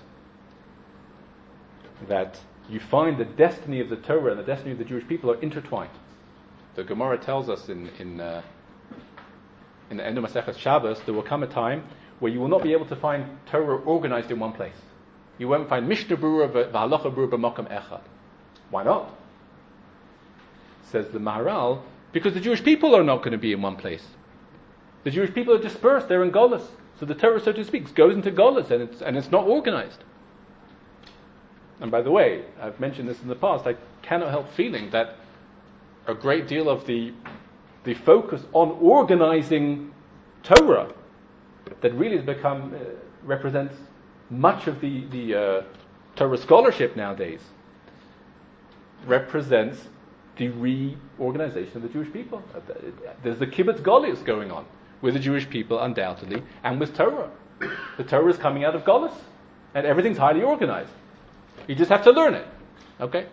that you find the destiny of the Torah and the destiny of the Jewish people are intertwined. The Gemara tells us in in, uh, in the end of Masechet Shabbos, there will come a time where you will not be able to find Torah organized in one place. You won't find Mishnah Berurah v'Halacha Berurah b'Makom Echad. Why not? Says the Maharal, because the Jewish people are not going to be in one place. The Jewish people are dispersed; they're in Golus. So the Torah, so to speak, goes into Golus, and it's and it's not organized. And by the way, I've mentioned this in the past. I cannot help feeling that a great deal of the the focus on organizing Torah that really has become uh, represents much of the the uh, Torah scholarship nowadays represents the reorganization of the Jewish people. There's the kibbutz galus going on with the Jewish people, undoubtedly, and with Torah. The Torah is coming out of galus, and everything's highly organized. You just have to learn it, okay?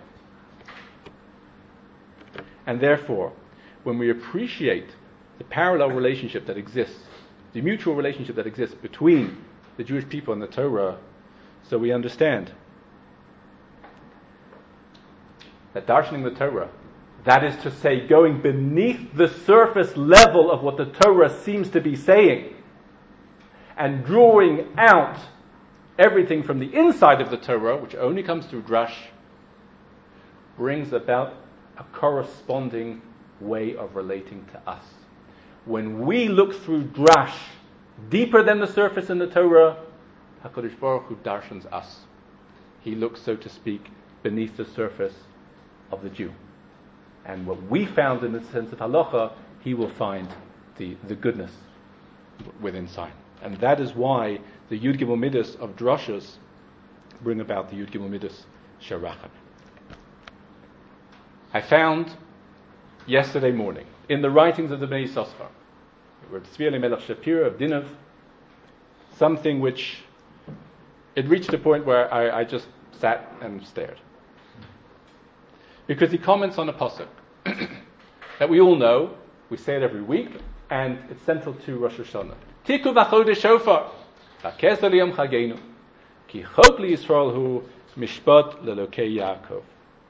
And therefore, when we appreciate the parallel relationship that exists, the mutual relationship that exists between the Jewish people and the Torah, so we understand that darshaning the Torah, that is to say, going beneath the surface level of what the Torah seems to be saying, and drawing out everything from the inside of the Torah, which only comes through drash, brings about a corresponding way of relating to us. When we look through drash deeper than the surface in the Torah, HaKadosh Baruch Hu darshans us. He looks, so to speak, beneath the surface of the Jew. And what we found in the sense of halacha, he will find the, the goodness within inside. And that is why the Yud Gimel Midas of drashas bring about the Yud Gimel Midas Sharachim. I found yesterday morning in the writings of the Bnei Yissaschar, Reb Tzvi Elimelech Shapira of Dinov, something which it reached a point where I, I just sat and stared. Because he comments on a pasuk that we all know, we say it every week, and it's central to Rosh Hashanah. Tiku v'chodesh shofar, v'kes aliyam chagenu, ki chok li Yisrael hu mishpat lelokei Yaakov.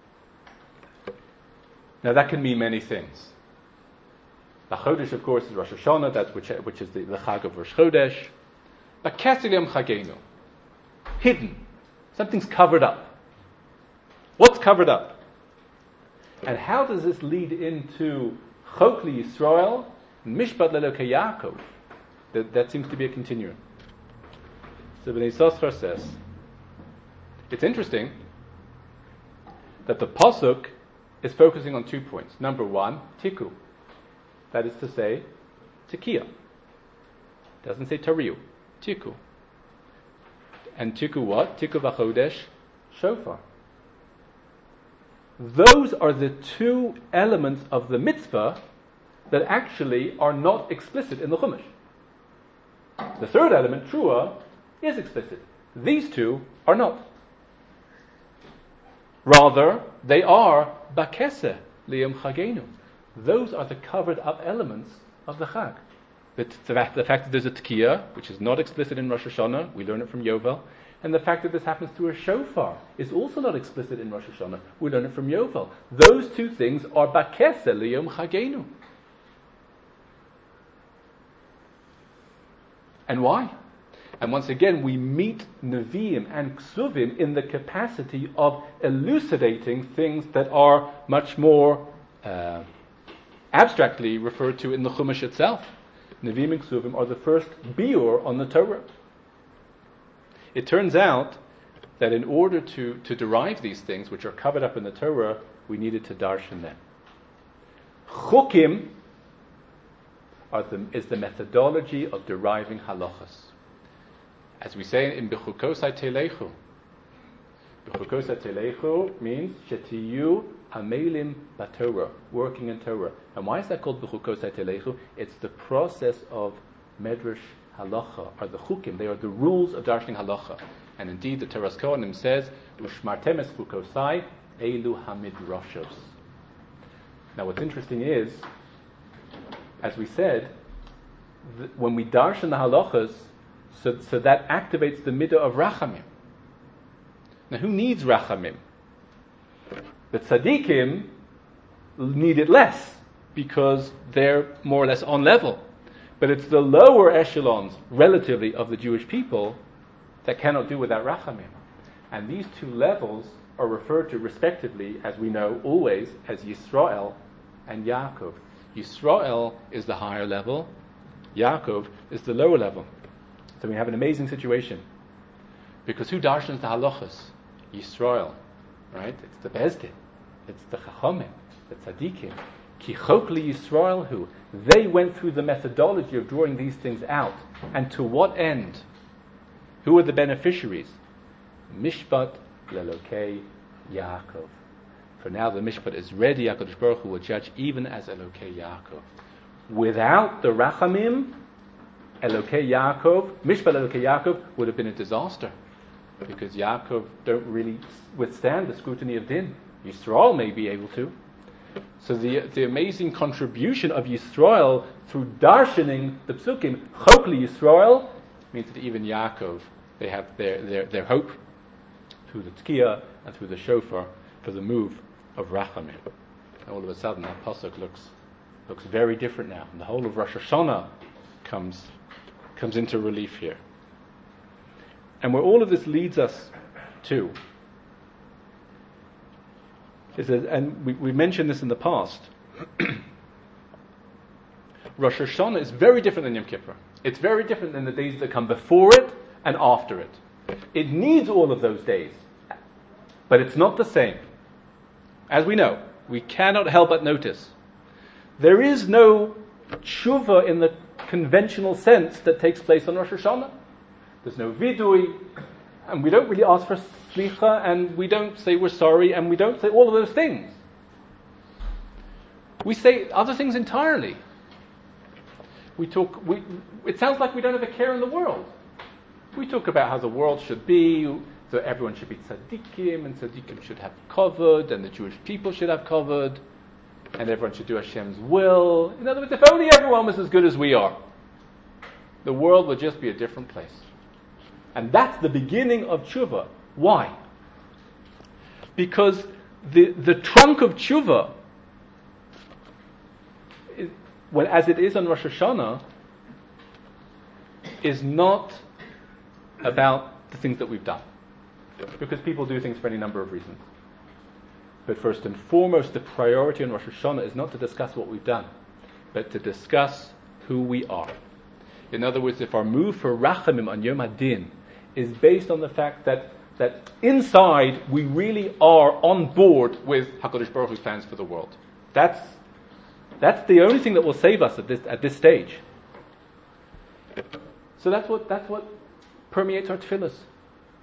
Now that can mean many things. The Chodesh, of course, is Rosh Hashanah, that's which, which is the, the Chag of Rosh Chodesh. V'kes aliyam chagenu, hidden. Something's covered up. What's covered up? And how does this lead into Chok li Yisrael and Mishpat lelokei Yaakov? That, that seems to be a continuum. So Bnei Yissaschar says, it's interesting that the pasuk is focusing on two points. Number one, tiku. That is to say, tekiah. Doesn't say tariu. Tiku. and Tiku what? Tiku v'chodesh shofar. Those are the two elements of the mitzvah that actually are not explicit in the Chumash. The third element, Trua, is explicit. These two are not. Rather, they are Bakese Liyom Chagenu. Those are the covered up elements of the Chag. The, the, fact, the fact that there's a Tekiah, which is not explicit in Rosh Hashanah, we learn it from Yovel, and the fact that this happens through a shofar is also not explicit in Rosh Hashanah, we learn it from Yovel. Those two things are Bakese Liyom Chagenu. And why? And once again, we meet Nevi'im and Ksuvim in the capacity of elucidating things that are much more uh, abstractly referred to in the Chumash itself. Nevi'im and Ksuvim are the first biur on the Torah. It turns out that in order to, to derive these things, which are covered up in the Torah, we needed to darshan them. Chukim are the, is the methodology of deriving halachas. As we say in B'chukosai Telechu. B'chukosai Telechu means Shetiyu Amelim Batorah, working in Torah. And why is that called B'chukosai Telechu? It's the process of Medrash Halacha, or the Chukim. They are the rules of darshaning Halacha. And indeed, the Teras Kohanim says, Ushmartem es Chukosai Elu Hamidrashos. Now what's interesting is, as we said, th- when we darshan the halachas, so, so that activates the midah of rachamim. Now, who needs rachamim? The tzaddikim need it less because they're more or less on level. But it's the lower echelons, relatively, of the Jewish people that cannot do without rachamim. And these two levels are referred to respectively, as we know always, as Yisrael and Yaakov. Yisrael is the higher level, Yaakov is the lower level. So we have an amazing situation. Because who darshans the halachas? Yisrael, right? It's the Bezdin, it's the Chachamim, the Tzadikim. Ki chokli Yisrael hu. They went through the methodology of drawing these things out. And to what end? Who are the beneficiaries? Mishpat lelokei Yaakov. For now the Mishpat is ready, HaKadosh Baruch Hu will judge even as Elokei Yaakov. Without the Rachamim, Elokei Yaakov, Mishpat Elokei Yaakov would have been a disaster. Because Yaakov don't really withstand the scrutiny of Din. Yisrael may be able to. So the the amazing contribution of Yisrael through darshaning the Psukim, Chokli Yisrael, means that even Yaakov, they have their, their, their hope through the Tkiya and through the Shofar for the move of Rachamim. And all of a sudden that pasuk looks looks very different now. And the whole of Rosh Hashanah comes comes into relief here. And where all of this leads us to is that, and we, we mentioned this in the past, Rosh Hashanah is very different than Yom Kippur. It's very different than the days that come before it and after it. It needs all of those days, but it's not the same. As we know, we cannot help but notice, there is no tshuva in the conventional sense that takes place on Rosh Hashanah. There's no vidui, and we don't really ask for slicha, and we don't say we're sorry, and we don't say all of those things. We say other things entirely. We talk. We, it sounds like we don't have a care in the world. We talk about how the world should be, that everyone should be tzaddikim, and tzaddikim should have kavod, and the Jewish people should have kavod, and everyone should do Hashem's will. In other words, if only everyone was as good as we are, the world would just be a different place. And that's the beginning of tshuva. Why? Because the the trunk of tshuva, is, well, as it is on Rosh Hashanah, is not about the things that we've done. Because people do things for any number of reasons. But first and foremost, the priority on Rosh Hashanah is not to discuss what we've done, but to discuss who we are. In other words, if our move for Rachamim on Yom HaDin is based on the fact that that inside we really are on board with HaKadosh Baruch Hu's plans for the world. That's that's the only thing that will save us at this at this stage. So that's what that's what permeates our tefillas.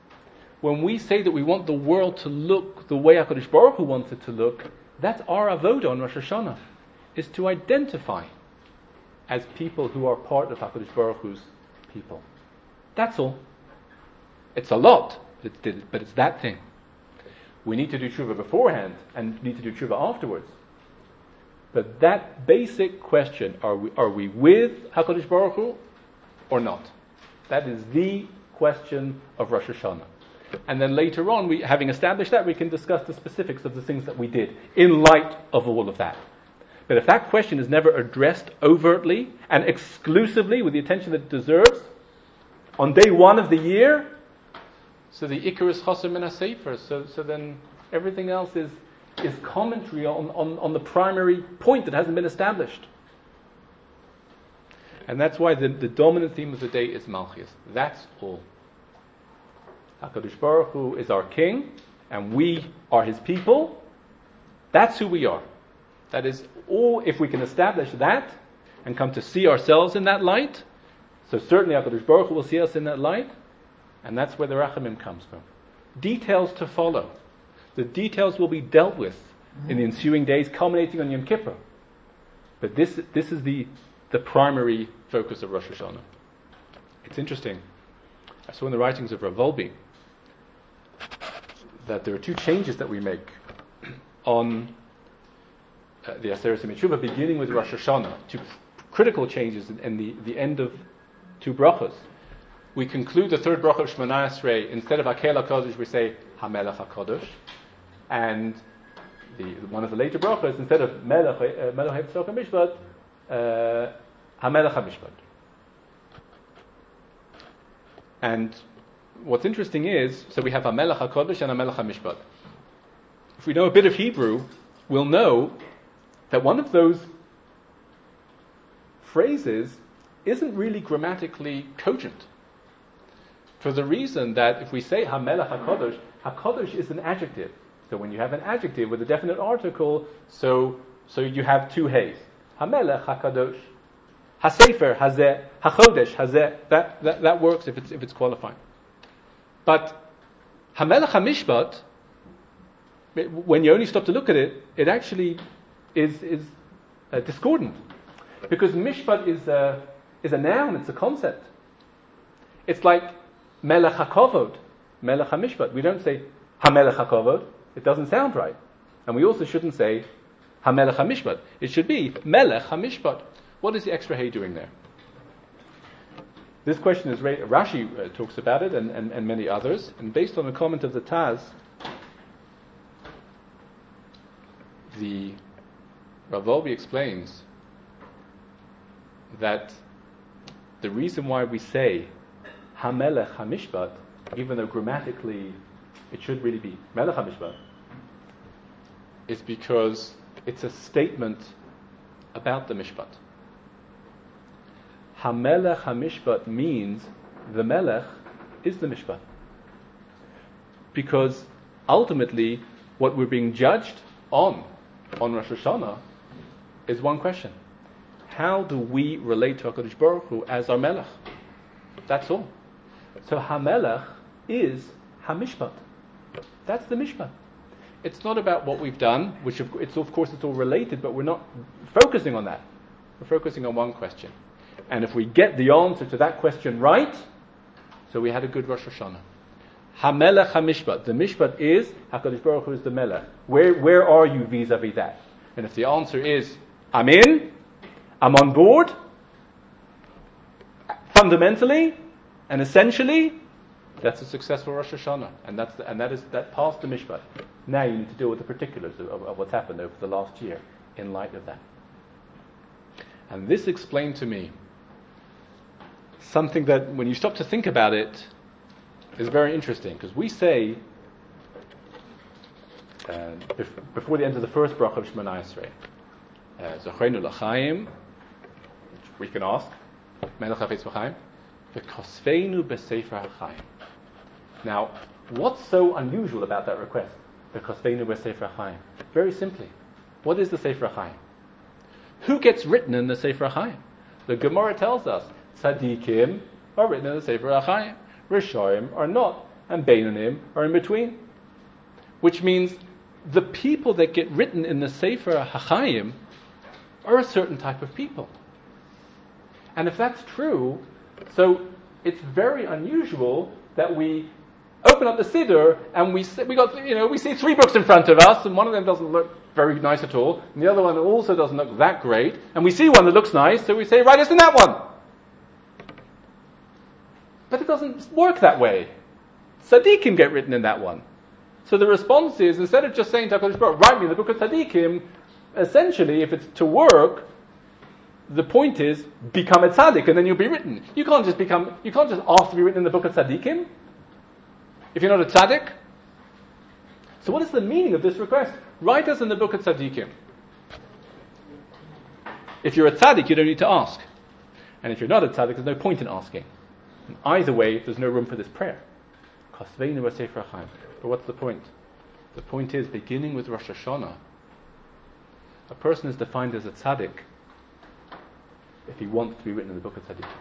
when we say that we want the world to look the way HaKadosh Baruch Hu wants it to look, that's our avodah on Rosh Hashanah, is to identify as people who are part of HaKadosh Baruch Hu's people. That's all. It's a lot, but it's, but it's that thing. We need to do tshuva beforehand and need to do tshuva afterwards. But that basic question, are we, are we with HaKadosh Baruch Hu or not? That is the question of Rosh Hashanah. And then later on, we, having established that, we can discuss the specifics of the things that we did in light of all of that. But if that question is never addressed overtly and exclusively with the attention that it deserves, on day one of the year, so the Ikar is Chasar Min HaSefer, so so then everything else is is commentary on, on, on the primary point that hasn't been established. And that's why the, the dominant theme of the day is Malchus. That's all. HaKadosh Baruch Hu is our king, and we are his people. That's who we are. That is all. If we can establish that and come to see ourselves in that light, so certainly HaKadosh Baruch Hu will see us in that light, and that's where the Rachamim comes from. Details to follow. The details will be dealt with in the ensuing days, culminating on Yom Kippur. But this this is the the primary focus of Rosh Hashanah. It's interesting. I saw in the writings of Rav Wolbe that there are two changes that we make on uh, the Aseret Mitzvah, beginning with Rosh Hashanah. Two critical changes in, in the, the end of two brachos. We conclude the third bracha of Shemona Esrei. Instead of Hakel HaKadosh, we say HaMelech HaKadosh. And the, one of the later brachos, instead of Melech uh, Melech HaTzorah HaMishpat, uh, HaMelech HaMishpat. And what's interesting is, so we have HaMelech HaKadosh and HaMelech HaMishpat. If we know a bit of Hebrew, we'll know that one of those phrases isn't really grammatically cogent. For the reason that if we say HaMelech HaKadosh, HaKadosh is an adjective. So when you have an adjective with a definite article, so so you have two hays. HaMelech HaKadosh. HaSefer Hazeh. HaChodesh Hazeh. That, that that works if it's if it's qualifying. But HaMelech HaMishpat, when you only stop to look at it, it actually is is uh, discordant. Because Mishpat is a, is a noun, it's a concept. It's like Melech HaKavod, Melech HaMishpat. We don't say HaMelech HaKavod. It doesn't sound right. And we also shouldn't say HaMelech HaMishpat. It should be Melech HaMishpat. What is the extra hay doing there? This question is, Rashi uh, talks about it and, and, and many others. And based on a comment of the Taz, the Rav Wolbe explains that the reason why we say HaMelech HaMishpat, even though grammatically it should really be Melech HaMishpat, is because it's a statement about the Mishpat. HaMelech HaMishpat means the Melech is the Mishpat. Because ultimately what we're being judged on, on Rosh Hashanah, is one question. How do we relate to HaKadosh Baruch Hu as our Melech? That's all. So HaMelech is HaMishpat. That's the Mishpat. It's not about what we've done, which of, it's of course it's all related, but we're not focusing on that. We're focusing on one question. And if we get the answer to that question right, so we had a good Rosh Hashanah. HaMelech HaMishpat. The Mishpat is, HaKadosh Baruch Hu is the Melech. Where, where are you vis-a-vis that? And if the answer is, I'm in, I'm on board, fundamentally and essentially, that's a successful Rosh Hashanah, and that's the, and that is that passed the Mishpat. Now you need to deal with the particulars of, of, of what's happened over the last year in light of that. And this explained to me something that, when you stop to think about it, is very interesting, because we say uh, bef- before the end of the first bracha of Shemona Esrei, Zochreinu l'chaim, which we can ask, Melech Hafetz V'chaim, V'kosfeinu b'sefer ha'chaim. Now, what's so unusual about that request? V'kosfeinu b'sefer ha'chaim. Very simply, what is the Sefer HaChaim? Who gets written in the Sefer HaChaim? The Gemara tells us, Tzadikim are written in the Sefer HaChaim. Rishoyim are not. and Beinonim are in between. Which means the people that get written in the Sefer HaChaim are a certain type of people. And if that's true, so it's very unusual that we open up the Siddur and we we got you know we see three books in front of us, and one of them doesn't look very nice at all, and the other one also doesn't look that great, and we see one that looks nice, so we say, right, it's in that one. But it doesn't work that way. Tzaddikim get written in that one. So the response is, instead of just saying to HaKadosh Baruch Hu, write me in the book of Tzaddikim, essentially, if it's to work, the point is, become a tzaddik, and then you'll be written. You can't just become, you can't just ask to be written in the book of Tzaddikim, if you're not a tzaddik. So what is the meaning of this request? Write us in the book of Tzaddikim. If you're a tzaddik, you don't need to ask. And if you're not a tzaddik, there's no point in asking. And either way, there's no room for this prayer. But what's the point? The point is, beginning with Rosh Hashanah, a person is defined as a tzaddik if he wants to be written in the book of Tzaddikim.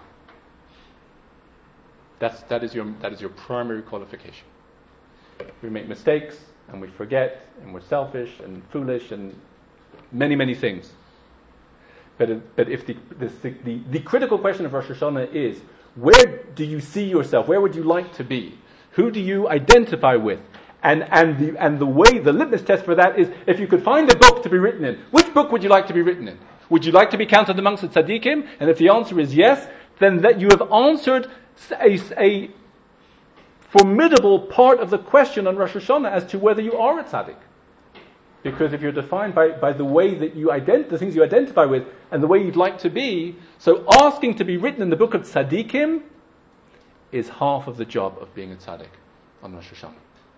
That's, that is your, that is your primary qualification. We make mistakes, and we forget, and we're selfish, and foolish, and many, many things. But, it, but if the, the, the, the critical question of Rosh Hashanah is, where do you see yourself? Where would you like to be? Who do you identify with? And, and, the, and the way, the litmus test for that is, if you could find a book to be written in, which book would you like to be written in? Would you like to be counted amongst the tzaddikim? And if the answer is yes, then that you have answered a, a formidable part of the question on Rosh Hashanah as to whether you are a tzaddik. Because if you're defined by, by the way that you ident- the things you identify with and the way you'd like to be, so asking to be written in the book of tzaddikim is half of the job of being a tzaddik on Rosh Hashanah.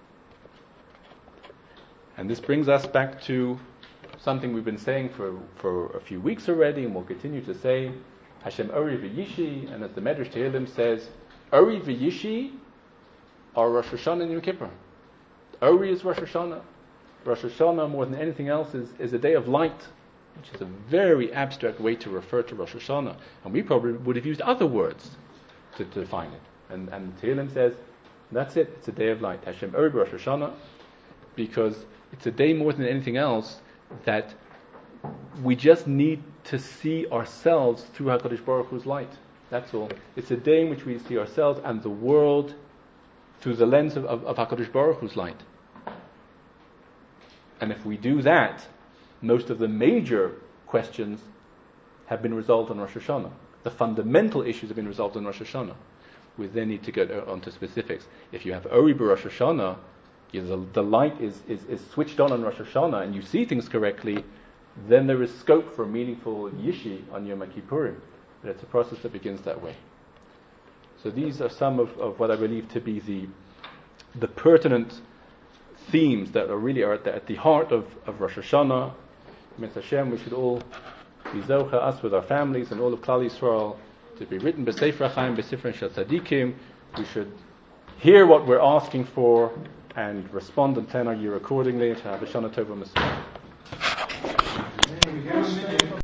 And this brings us back to something we've been saying for, for a few weeks already, and we'll continue to say, Hashem Ori v'Yishi, and as the Medrash Tehillim says, Ori v'Yishi are Rosh Hashanah and Yom Kippur. Ori is Rosh Hashanah. Rosh Hashanah, more than anything else, is, is a day of light, which is a very abstract way to refer to Rosh Hashanah. And we probably would have used other words to, to define it. And, and Tehillim says, that's it, it's a day of light. Hashem Ori Rosh Hashanah, because it's a day more than anything else that we just need to see ourselves through HaKadosh Baruch Hu's light. That's all. It's a day in which we see ourselves and the world through the lens of, of, of HaKadosh Baruch Hu's light. And if we do that, most of the major questions have been resolved on Rosh Hashanah. The fundamental issues have been resolved on Rosh Hashanah. We then need to go on to specifics. If you have Ori B'Rosh Hashanah, you know, the, the light is, is, is switched on on Rosh Hashanah and you see things correctly, then there is scope for a meaningful Yishi on Yom Kippurim. But it's a process that begins that way. So these are some of, of what I believe to be the the pertinent themes that are really are at the, at the heart of, of Rosh Hashanah. Miz Hashem, we should all be zocha, us with our families and all of Klal Yisrael, to be written b'Sefer HaChaim, b'Sifrei Shel Tzaddikim. We should hear what we're asking for and respond and plan our year accordingly. To have a Shana Tova Mashiach.